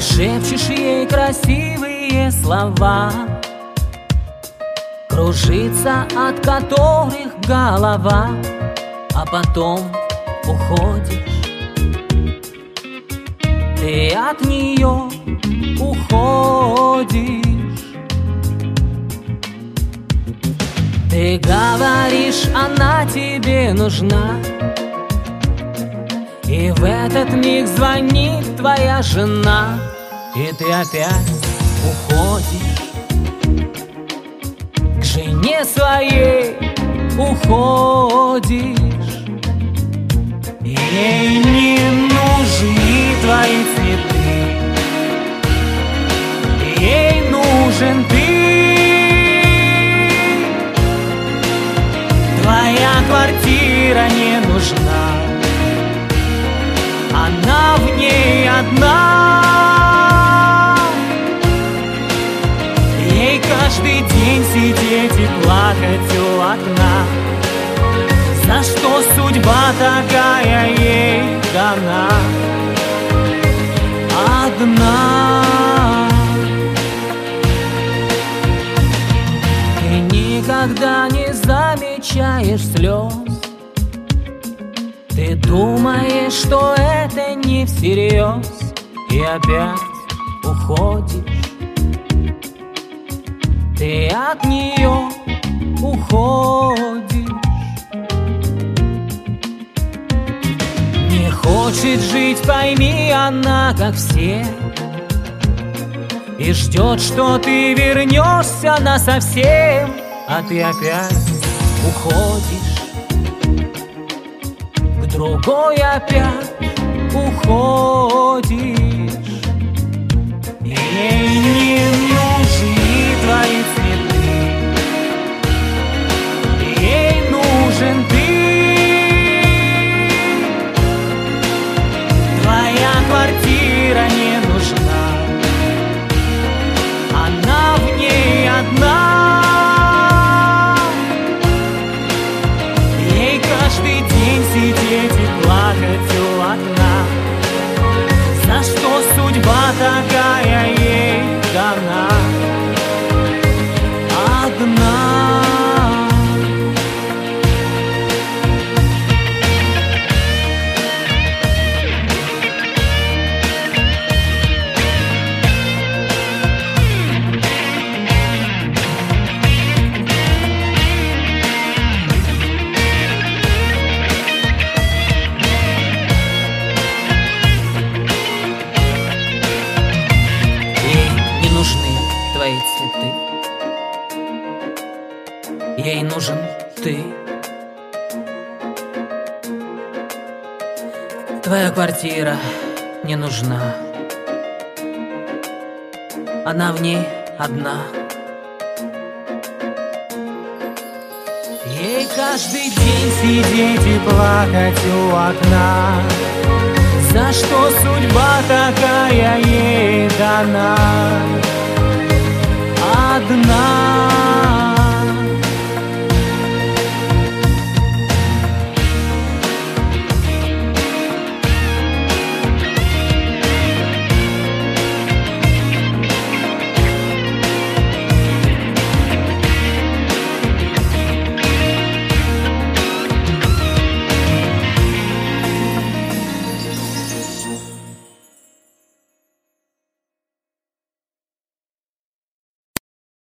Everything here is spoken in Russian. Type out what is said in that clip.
шепчешь ей красивые слова, кружится от которых голова, а потом уходишь. Ты от нее уходишь. Ты говоришь, она тебе нужна, и в этот миг звонит твоя жена, и ты опять уходишь. К жене своей уходишь. Ей не нужны твои цветы, ей нужен ты. Твоя квартира не нужна, она в ней одна. Ей каждый день сидеть и плакать у окна. За что судьба такая ей дана? Одна. Ты никогда не замечаешь слез. Ты думаешь, что это не всерьез, и опять уходишь. Ты от нее уходишь. Не хочет жить, пойми, она как все, и ждет, что ты вернешься насовсем, а ты опять уходишь. К другой опять уходишь. Ей не нужны твои цветы, ей нужен ты. Твоя квартира не нужна, она в ней одна. Ей каждый день сидеть и плакать у окна. За что судьба такая ей дана? Одна. Твои цветы, ей нужен ты. Твоя квартира не нужна, она в ней одна. Ей каждый день сидеть и плакать у окна. За что судьба такая ей дана? Одна.